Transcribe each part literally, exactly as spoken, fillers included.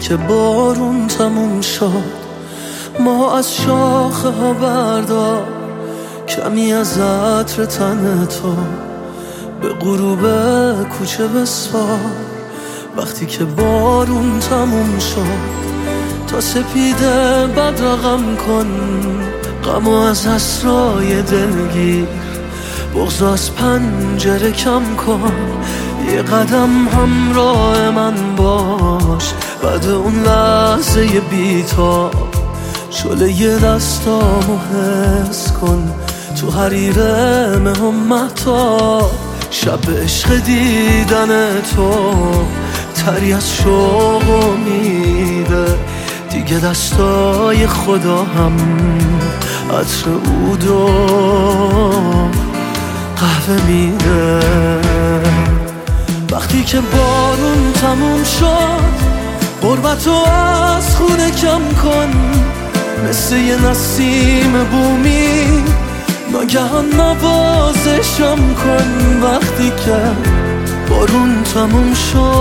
که بارون تموم شد ما از شاخه ها بردار کمی از عطر تن تو به غروب کوچه بسپار. وقتی که بارون تموم شد تا سپیده بدرقم کن غم از اسرای دلگیر، بغض از پنجره کم کن، یه قدم همراه من باش بعد اون لحظه بی‌تاب. شعله یه دستامو حس کن تو حریر مهم مهتاب. شب عشق دیدن تو تری از شوق امیده، دیگه دستای خدا هم عطر عود و قهوه میده. وقتی که بارون تموم شد غربتو از خونه کم کن، مثل یه نسیم بومی ناگهان نوازشم کن. وقتی که بارون تموم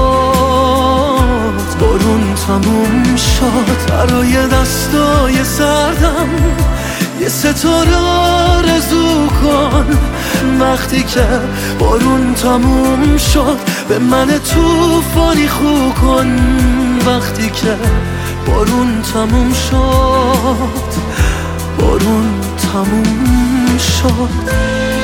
شد بارون تموم شد برای دستای سردم یه ستاره آرزو کن. وقتی که بارون تموم شد به من توفانی خو کن. وقتی که بارون تموم شد بارون تموم شد.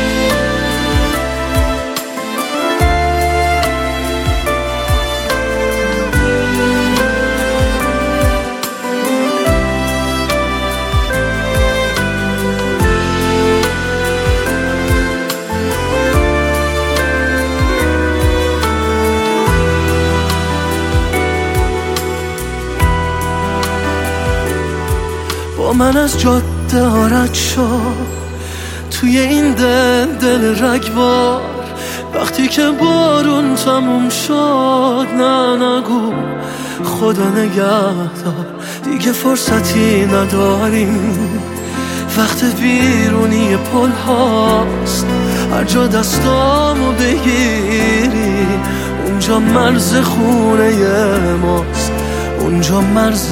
با من از جاده رد شد توی این دل دل رگبار. وقتی که بارون تموم شد نه نگو خدا نگهدار، دیگه فرصتی نداریم، وقت بیرونی پل هاست. هر جا دستامو بگیری اونجا مرز خونه ماست، اونجا مرز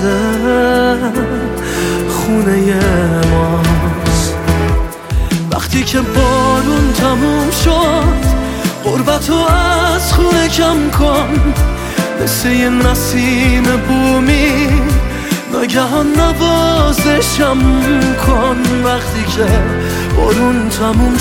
خونه ماست. وقتی که بارون تموم شد غربتو از خونه کم کن، مثل یه نسیم بومی ناگهان نوازشم کن. وقتی که بارون تموم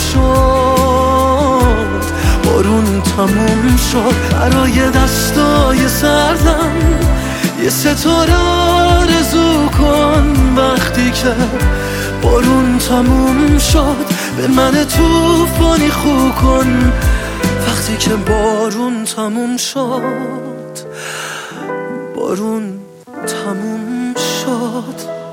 شد بارون تموم شد برای دستای سردم یه ستاره آرزو کن. وقتی که بارون تموم شد به من توفانی خو کن. وقتی که بارون تموم شد بارون تموم شد.